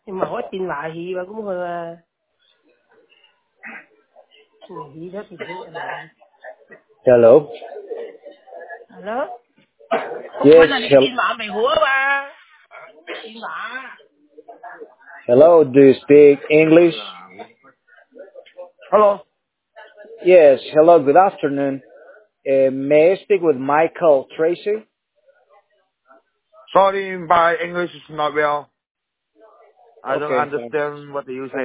Nhưng mà hỏi tin lại thì bà cũng hơi nghĩ đó thì thế là Hello. đó không phải Yes. là đi tin lại mày hủa ba tin lại Hello. Do you speak English? hello Yes. Hello. Good afternoon. May I speak with Michael Tracy? Sorry, my English is not well. I don't Okay. understand what you say.